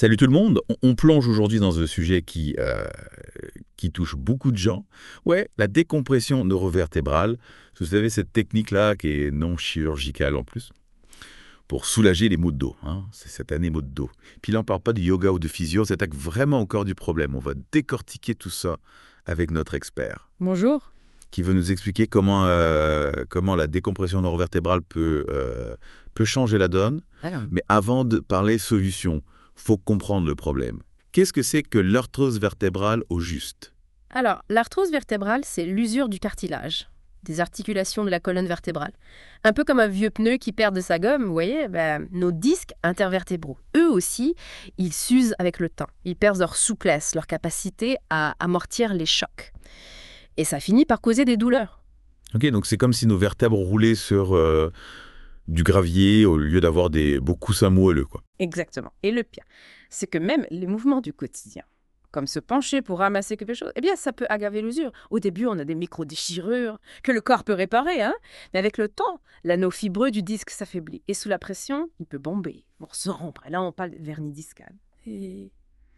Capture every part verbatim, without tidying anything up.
Salut tout le monde, on, on plonge aujourd'hui dans un sujet qui, euh, qui touche beaucoup de gens. Ouais, la décompression neurovertébrale. Vous savez, cette technique-là qui est non chirurgicale en plus, pour soulager les maux de dos. Hein, c'est cette année maux de dos. Puis là, on ne parle pas de yoga ou de physio, on s'attaque vraiment au cœur du problème. On va décortiquer tout ça avec notre expert, Bonjour. qui veut nous expliquer comment, euh, comment la décompression neurovertébrale peut, euh, peut changer la donne. Alors, Mais avant de parler solution, faut comprendre le problème. Qu'est-ce que c'est que l'arthrose vertébrale au juste? alors, l'arthrose vertébrale, c'est l'usure du cartilage, des articulations de la colonne vertébrale. Un peu comme un vieux pneu qui perd de sa gomme, vous voyez, ben, nos disques intervertébraux, eux aussi, ils s'usent avec le temps. Ils perdent leur souplesse, leur capacité à amortir les chocs. Et ça finit par causer des douleurs. Ok, donc c'est comme si nos vertèbres roulaient sur euh, du gravier au lieu d'avoir des beaux coussins moelleux, quoi. Exactement. Et le pire, c'est que même les mouvements du quotidien, comme se pencher pour ramasser quelque chose, eh bien, ça peut aggraver l'usure. Au début, on a des micro-déchirures que le corps peut réparer, hein. Mais avec le temps, l'anneau fibreux du disque s'affaiblit. Et sous la pression, il peut bomber, pour se rompre. Et là, on parle de vernis discal. Et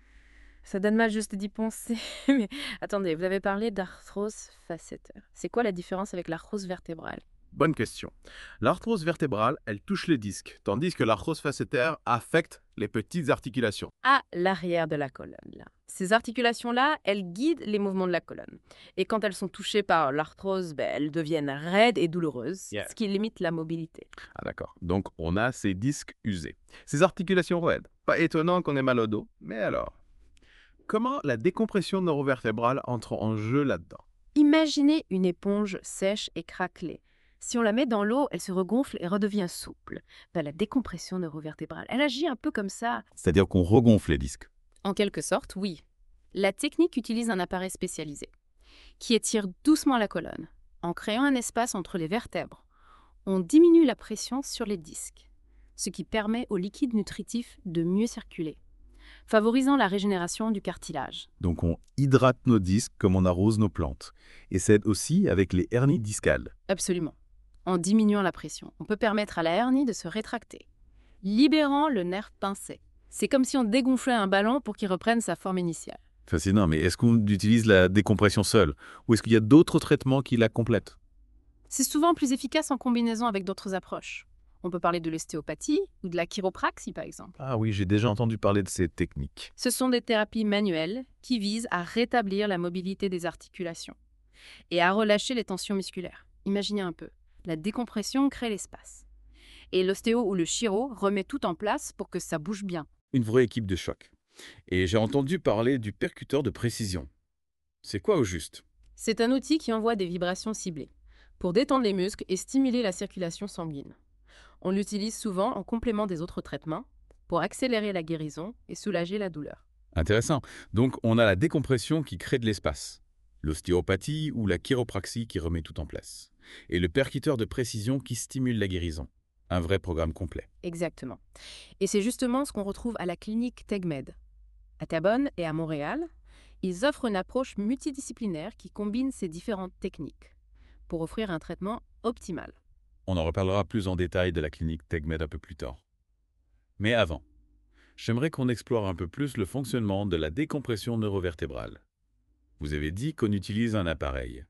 ça donne mal juste d'y penser. Mais attendez, vous avez parlé d'arthrose facétaire. C'est quoi la différence avec l'arthrose vertébrale? Bonne question. L'arthrose vertébrale, elle touche les disques, tandis que l'arthrose facétaire affecte les petites articulations. À l'arrière de la colonne, là. Ces articulations-là, elles guident les mouvements de la colonne. Et quand elles sont touchées par l'arthrose, ben, elles deviennent raides et douloureuses, Yeah. ce qui limite la mobilité. Ah d'accord. Donc on a ces disques usés. Ces articulations raides. Pas étonnant qu'on ait mal au dos. Mais alors, comment la décompression neurovertébrale entre en jeu là-dedans? Imaginez une éponge sèche et craquelée. Si on la met dans l'eau, elle se regonfle et redevient souple. Ben, la décompression neurovertébrale, elle agit un peu comme ça. C'est-à-dire qu'on regonfle les disques. En quelque sorte, oui. La technique utilise un appareil spécialisé qui étire doucement la colonne. En créant un espace entre les vertèbres, on diminue la pression sur les disques, ce qui permet au liquide nutritif de mieux circuler, favorisant la régénération du cartilage. Donc on hydrate nos disques comme on arrose nos plantes. Et c'est aussi avec les hernies discales. Absolument. En diminuant la pression, on peut permettre à la hernie de se rétracter, libérant le nerf pincé. C'est comme si on dégonflait un ballon pour qu'il reprenne sa forme initiale. Fascinant, mais est-ce qu'on utilise la décompression seule? Ou est-ce qu'il y a d'autres traitements qui la complètent? C'est souvent plus efficace en combinaison avec d'autres approches. On peut parler de l'ostéopathie ou de la chiropraxie, par exemple. Ah oui, j'ai déjà entendu parler de ces techniques. Ce sont des thérapies manuelles qui visent à rétablir la mobilité des articulations et à relâcher les tensions musculaires. Imaginez un peu, la décompression crée l'espace. Et l'ostéo ou le chiro remet tout en place pour que ça bouge bien. Une vraie équipe de choc. Et j'ai entendu parler du percuteur de précision. C'est quoi au juste? C'est un outil qui envoie des vibrations ciblées pour détendre les muscles et stimuler la circulation sanguine. On l'utilise souvent en complément des autres traitements pour accélérer la guérison et soulager la douleur. Intéressant. Donc on a la décompression qui crée de l'espace, l'ostéopathie ou la chiropraxie qui remet tout en place, et le percuteur de précision qui stimule la guérison. Un vrai programme complet. Exactement. Et c'est justement ce qu'on retrouve à la clinique TegMed. À Terrebonne et à Montréal, ils offrent une approche multidisciplinaire qui combine ces différentes techniques pour offrir un traitement optimal. On en reparlera plus en détail de la clinique TegMed un peu plus tard. Mais avant, j'aimerais qu'on explore un peu plus le fonctionnement de la décompression neurovertébrale. Vous avez dit qu'on utilise un appareil.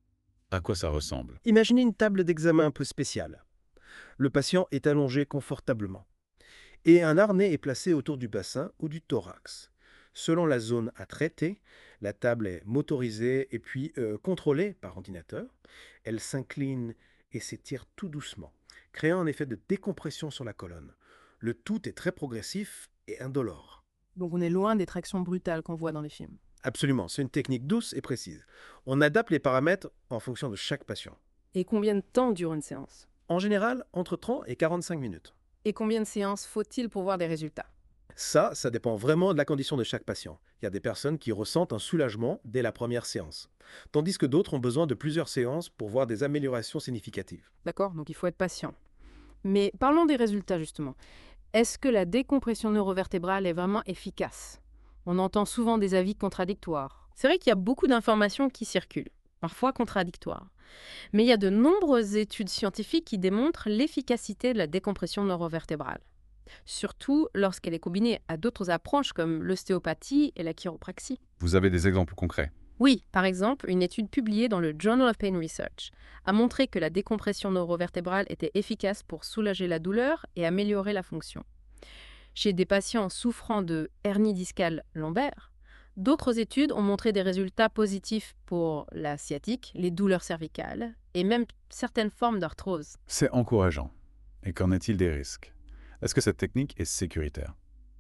À quoi ça ressemble? Imaginez une table d'examen un peu spéciale. Le patient est allongé confortablement et un harnais est placé autour du bassin ou du thorax. Selon la zone à traiter, la table est motorisée et puis euh, contrôlée par ordinateur. Elle s'incline et s'étire tout doucement, créant un effet de décompression sur la colonne. Le tout est très progressif et indolore. Donc on est loin des tractions brutales qu'on voit dans les films. Absolument, c'est une technique douce et précise. On adapte les paramètres en fonction de chaque patient. Et combien de temps dure une séance? En général, entre trente et quarante-cinq minutes. Et combien de séances faut-il pour voir des résultats? Ça, ça dépend vraiment de la condition de chaque patient. Il y a des personnes qui ressentent un soulagement dès la première séance, tandis que d'autres ont besoin de plusieurs séances pour voir des améliorations significatives. D'accord, donc il faut être patient. Mais parlons des résultats justement. Est-ce que la décompression neurovertébrale est vraiment efficace? On entend souvent des avis contradictoires. C'est vrai qu'il y a beaucoup d'informations qui circulent, parfois contradictoires. Mais il y a de nombreuses études scientifiques qui démontrent l'efficacité de la décompression neurovertébrale. surtout lorsqu'elle est combinée à d'autres approches comme l'ostéopathie et la chiropraxie. Vous avez des exemples concrets? Oui, par exemple, une étude publiée dans le Journal of Pain Research a montré que la décompression neurovertébrale était efficace pour soulager la douleur et améliorer la fonction. Chez des patients souffrant de hernie discale lombaire, d'autres études ont montré des résultats positifs pour la sciatique, les douleurs cervicales et même certaines formes d'arthrose. C'est encourageant. Et qu'en est-il des risques? Est-ce que cette technique est sécuritaire?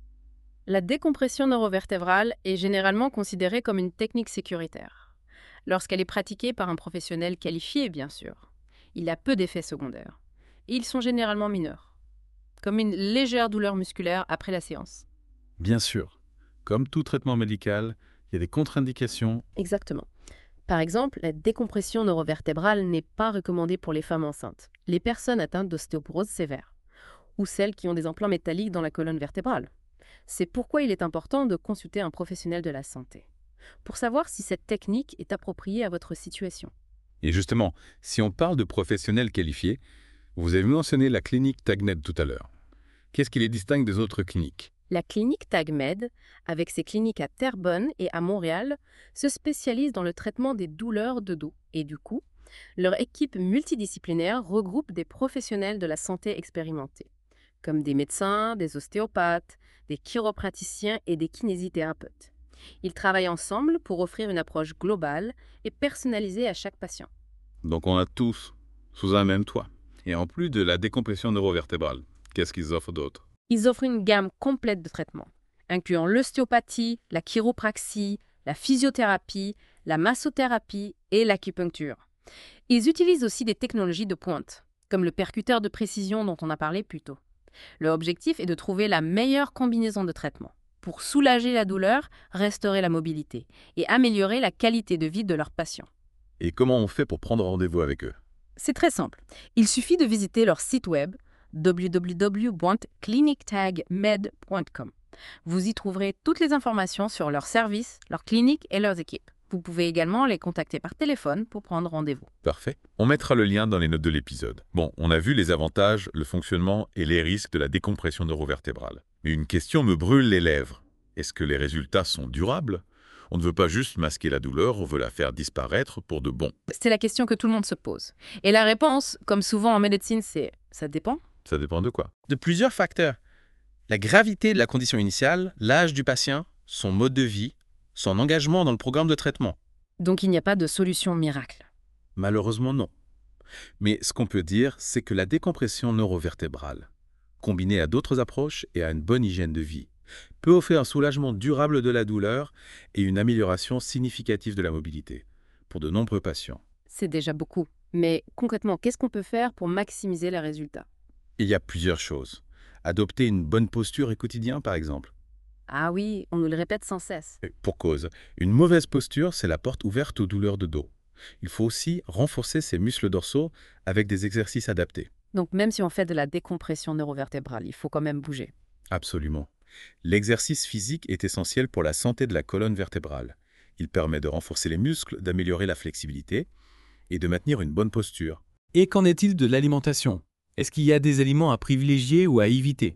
La décompression neurovertébrale est généralement considérée comme une technique sécuritaire, lorsqu'elle est pratiquée par un professionnel qualifié, bien sûr. Il a peu d'effets secondaires. Et ils sont généralement mineurs, comme une légère douleur musculaire après la séance. Bien sûr. Comme tout traitement médical, il y a des contre-indications. Exactement. Par exemple, la décompression neurovertébrale n'est pas recommandée pour les femmes enceintes, les personnes atteintes d'ostéoporose sévère, ou celles qui ont des implants métalliques dans la colonne vertébrale. C'est pourquoi il est important de consulter un professionnel de la santé, pour savoir si cette technique est appropriée à votre situation. Et justement, si on parle de professionnels qualifiés, vous avez mentionné la clinique TagMed tout à l'heure. Qu'est-ce qui les distingue des autres cliniques? La clinique TagMed, avec ses cliniques à Terrebonne et à Montréal, se spécialise dans le traitement des douleurs de dos et du cou. Leur équipe multidisciplinaire regroupe des professionnels de la santé expérimentés, comme des médecins, des ostéopathes, des chiropraticiens et des kinésithérapeutes. Ils travaillent ensemble pour offrir une approche globale et personnalisée à chaque patient. Donc on a tous sous un même toit. Et en plus de la décompression neurovertébrale, qu'est-ce qu'ils offrent d'autre? Ils offrent une gamme complète de traitements, incluant l'ostéopathie, la chiropraxie, la physiothérapie, la massothérapie et l'acupuncture. Ils utilisent aussi des technologies de pointe, comme le percuteur de précision dont on a parlé plus tôt. Leur objectif est de trouver la meilleure combinaison de traitements pour soulager la douleur, restaurer la mobilité et améliorer la qualité de vie de leurs patients. Et comment on fait pour prendre rendez-vous avec eux? C'est très simple. Il suffit de visiter leur site web w w w point clinic tag med point com. Vous y trouverez toutes les informations sur leurs services, leurs cliniques et leurs équipes. Vous pouvez également les contacter par téléphone pour prendre rendez-vous. Parfait. On mettra le lien dans les notes de l'épisode. Bon, on a vu les avantages, le fonctionnement et les risques de la décompression neurovertébrale. Mais une question me brûle les lèvres. Est-ce que les résultats sont durables? On ne veut pas juste masquer la douleur, on veut la faire disparaître pour de bon. C'est la question que tout le monde se pose. Et la réponse, comme souvent en médecine, c'est « ça dépend ». Ça dépend de quoi? De plusieurs facteurs. La gravité de la condition initiale, l'âge du patient, son mode de vie, son engagement dans le programme de traitement. Donc il n'y a pas de solution miracle. Malheureusement, non. Mais ce qu'on peut dire, c'est que la décompression neurovertébrale, combinée à d'autres approches et à une bonne hygiène de vie, peut offrir un soulagement durable de la douleur et une amélioration significative de la mobilité pour de nombreux patients. C'est déjà beaucoup. Mais concrètement, qu'est-ce qu'on peut faire pour maximiser les résultats? Il y a plusieurs choses. Adopter une bonne posture au quotidien, par exemple. Ah oui, on nous le répète sans cesse. Et pour cause, une mauvaise posture, c'est la porte ouverte aux douleurs de dos. Il faut aussi renforcer ses muscles dorsaux avec des exercices adaptés. Donc même si on fait de la décompression neurovertébrale, il faut quand même bouger. Absolument. L'exercice physique est essentiel pour la santé de la colonne vertébrale. Il permet de renforcer les muscles, d'améliorer la flexibilité et de maintenir une bonne posture. Et qu'en est-il de l'alimentation? Est-ce qu'il y a des aliments à privilégier ou à éviter?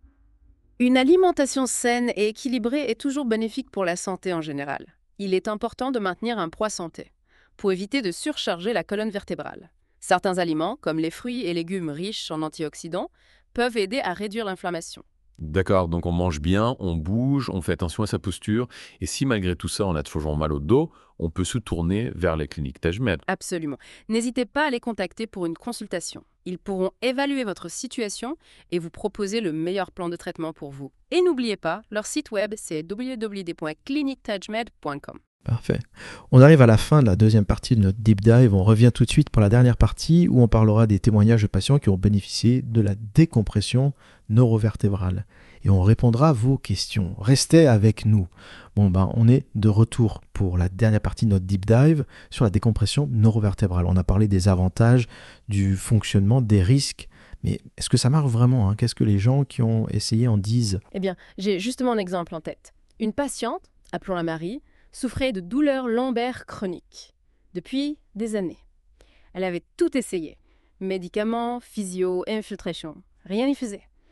Une alimentation saine et équilibrée est toujours bénéfique pour la santé en général. Il est important de maintenir un poids santé, pour éviter de surcharger la colonne vertébrale. Certains aliments, comme les fruits et légumes riches en antioxydants, peuvent aider à réduire l'inflammation. D'accord, donc on mange bien, on bouge, on fait attention à sa posture, et si malgré tout ça on a toujours mal au dos, on peut se tourner vers les cliniques TagMed. Absolument. N'hésitez pas à les contacter pour une consultation. Ils pourront évaluer votre situation et vous proposer le meilleur plan de traitement pour vous. Et n'oubliez pas, leur site web c'est w w w point clinic tagmed point com. Parfait. On arrive à la fin de la deuxième partie de notre deep dive. On revient tout de suite pour la dernière partie où on parlera des témoignages de patients qui ont bénéficié de la décompression neurovertébrale. Et on répondra à vos questions. Restez avec nous. Bon, ben, on est de retour pour la dernière partie de notre deep dive sur la décompression neurovertébrale. On a parlé des avantages, du fonctionnement, des risques. Mais est-ce que ça marche vraiment, hein? Qu'est-ce que les gens qui ont essayé en disent? Eh bien, j'ai justement un exemple en tête. Une patiente, appelons-la Marie, souffrait de douleurs lombaires chroniques depuis des années. Elle avait tout essayé. Médicaments, physio, infiltration. Rien n'y faisait.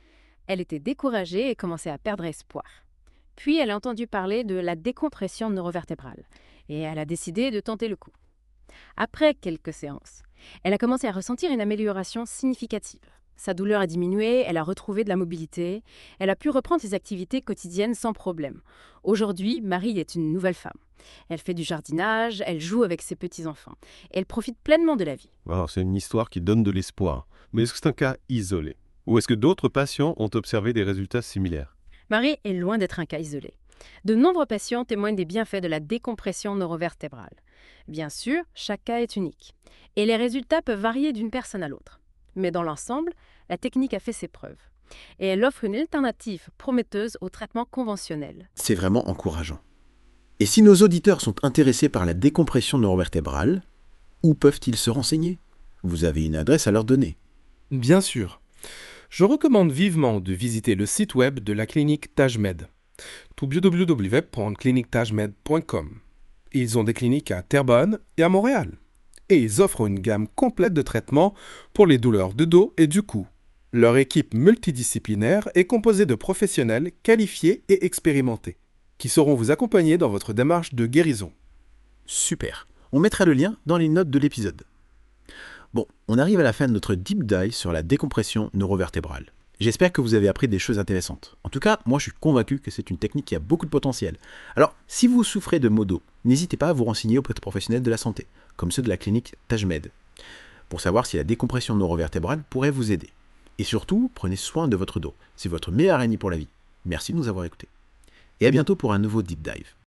Elle était découragée et commençait à perdre espoir. Puis elle a entendu parler de la décompression neurovertébrale et elle a décidé de tenter le coup. Après quelques séances, elle a commencé à ressentir une amélioration significative. Sa douleur a diminué, elle a retrouvé de la mobilité, elle a pu reprendre ses activités quotidiennes sans problème. Aujourd'hui, Marie est une nouvelle femme. Elle fait du jardinage, elle joue avec ses petits-enfants. Elle profite pleinement de la vie. Alors, c'est une histoire qui donne de l'espoir. Mais est-ce que c'est un cas isolé? Ou est-ce que d'autres patients ont observé des résultats similaires? Marie est loin d'être un cas isolé. De nombreux patients témoignent des bienfaits de la décompression neurovertébrale. Bien sûr, chaque cas est unique. Et les résultats peuvent varier d'une personne à l'autre. Mais dans l'ensemble, la technique a fait ses preuves. Et elle offre une alternative prometteuse au traitement conventionnel. C'est vraiment encourageant. Et si nos auditeurs sont intéressés par la décompression neurovertébrale, où peuvent-ils se renseigner? Vous avez une adresse à leur donner. Bien sûr. Je recommande vivement de visiter le site web de la clinique TajMed, w w w point clinique tajmed point com. Ils ont des cliniques à Terrebonne et à Montréal. Et ils offrent une gamme complète de traitements pour les douleurs de dos et du cou. Leur équipe multidisciplinaire est composée de professionnels qualifiés et expérimentés, qui sauront vous accompagner dans votre démarche de guérison. Super. On mettra le lien dans les notes de l'épisode. Bon, on arrive à la fin de notre deep dive sur la décompression neurovertébrale. J'espère que vous avez appris des choses intéressantes. En tout cas, moi je suis convaincu que c'est une technique qui a beaucoup de potentiel. Alors, si vous souffrez de maux dos, n'hésitez pas à vous renseigner auprès de professionnels de la santé, comme ceux de la clinique TajMed, pour savoir si la décompression neurovertébrale pourrait vous aider. Et surtout, prenez soin de votre dos. C'est votre meilleur ami pour la vie. Merci de nous avoir écoutés. Et à bientôt pour un nouveau deep dive.